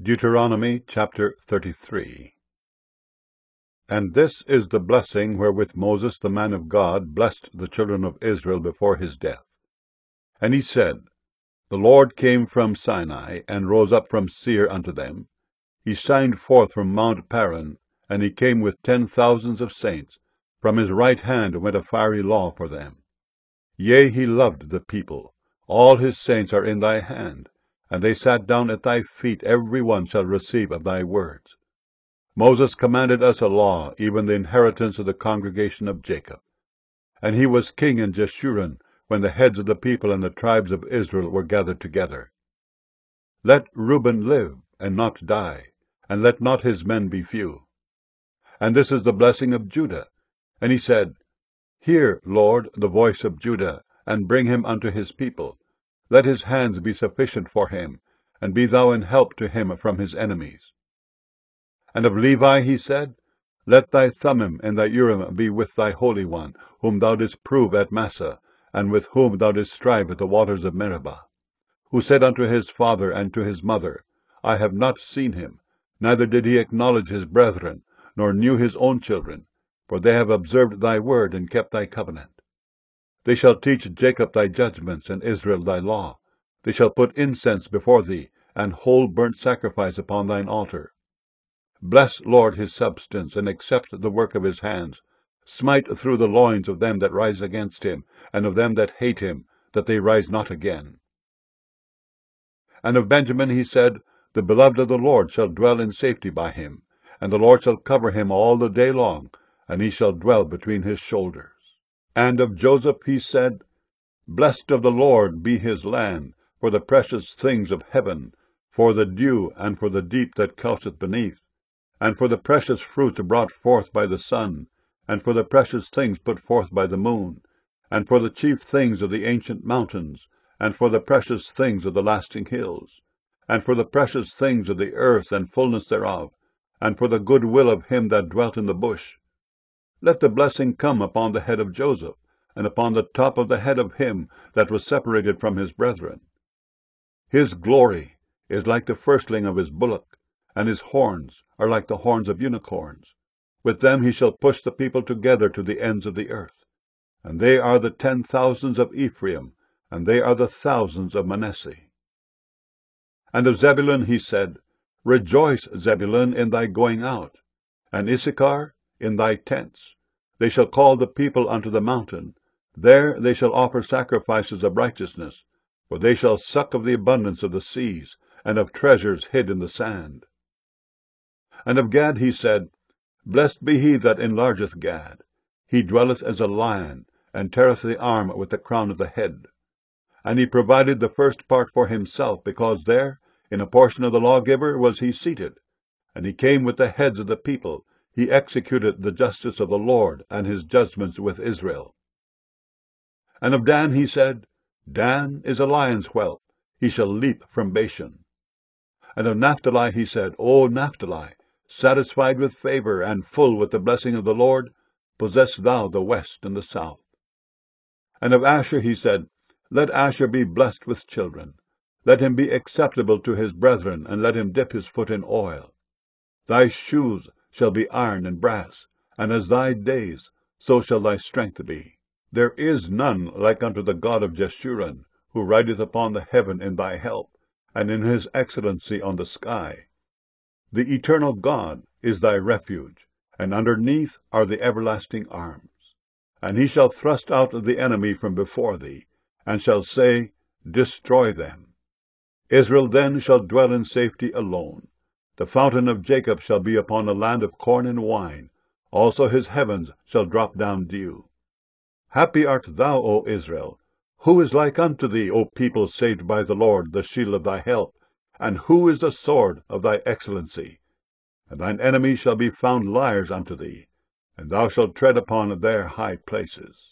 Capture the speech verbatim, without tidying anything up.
Deuteronomy chapter thirty-three. And this is the blessing wherewith Moses the man of God blessed the children of Israel before his death. And he said, The Lord came from Sinai, and rose up from Seir unto them. He shined forth from Mount Paran, and he came with ten thousands of saints. From his right hand went a fiery law for them. Yea, he loved the people. All his saints are in thy hand. And they sat down at thy feet, every one shall receive of thy words. Moses commanded us a law, even the inheritance of the congregation of Jacob. And he was king in Jeshurun, when the heads of the people and the tribes of Israel were gathered together. Let Reuben live, and not die, and let not his men be few. And this is the blessing of Judah. And he said, Hear, Lord, the voice of Judah, and bring him unto his people. Let his hands be sufficient for him, and be thou an help to him from his enemies. And of Levi he said, Let thy Thummim and thy Urim be with thy Holy One, whom thou didst prove at Massah, and with whom thou didst strive at the waters of Meribah, who said unto his father and to his mother, I have not seen him, neither did he acknowledge his brethren, nor knew his own children, for they have observed thy word and kept thy covenant. They shall teach Jacob thy judgments, and Israel thy law. They shall put incense before thee, and whole burnt sacrifice upon thine altar. Bless, Lord, his substance, and accept the work of his hands. Smite through the loins of them that rise against him, and of them that hate him, that they rise not again. And of Benjamin he said, The beloved of the Lord shall dwell in safety by him, and the Lord shall cover him all the day long, and he shall dwell between his shoulders. And of Joseph he said, Blessed of the Lord be his land, for the precious things of heaven, for the dew, and for the deep that coucheth beneath, and for the precious fruits brought forth by the sun, and for the precious things put forth by the moon, and for the chief things of the ancient mountains, and for the precious things of the lasting hills, and for the precious things of the earth and fullness thereof, and for the good will of him that dwelt in the bush. Let the blessing come upon the head of Joseph, and upon the top of the head of him that was separated from his brethren. His glory is like the firstling of his bullock, and his horns are like the horns of unicorns. With them he shall push the people together to the ends of the earth. And they are the ten thousands of Ephraim, and they are the thousands of Manasseh. And of Zebulun he said, Rejoice, Zebulun, in thy going out, and Issachar in thy tents. They shall call the people unto the mountain. There they shall offer sacrifices of righteousness, for they shall suck of the abundance of the seas, and of treasures hid in the sand. And of Gad he said, Blessed be he that enlargeth Gad. He dwelleth as a lion, and teareth the arm with the crown of the head. And he provided the first part for himself, because there, in a portion of the lawgiver, was he seated. And he came with the heads of the people. He executed the justice of the Lord, and his judgments with Israel. And of Dan he said, Dan is a lion's whelp, he shall leap from Bashan. And of Naphtali he said, O Naphtali, satisfied with favor, and full with the blessing of the Lord, possess thou the west and the south. And of Asher he said, Let Asher be blessed with children. Let him be acceptable to his brethren, and let him dip his foot in oil. Thy shoes shall be iron and brass, and as thy days, so shall thy strength be. There is none like unto the God of Jeshurun, who rideth upon the heaven in thy help, and in his excellency on the sky. The eternal God is thy refuge, and underneath are the everlasting arms. And he shall thrust out the enemy from before thee, and shall say, Destroy them. Israel then shall dwell in safety alone. The fountain of Jacob shall be upon a land of corn and wine. Also his heavens shall drop down dew. Happy art thou, O Israel! Who is like unto thee, O people saved by the Lord, the shield of thy help? And who is the sword of thy excellency? And thine enemies shall be found liars unto thee, and thou shalt tread upon their high places.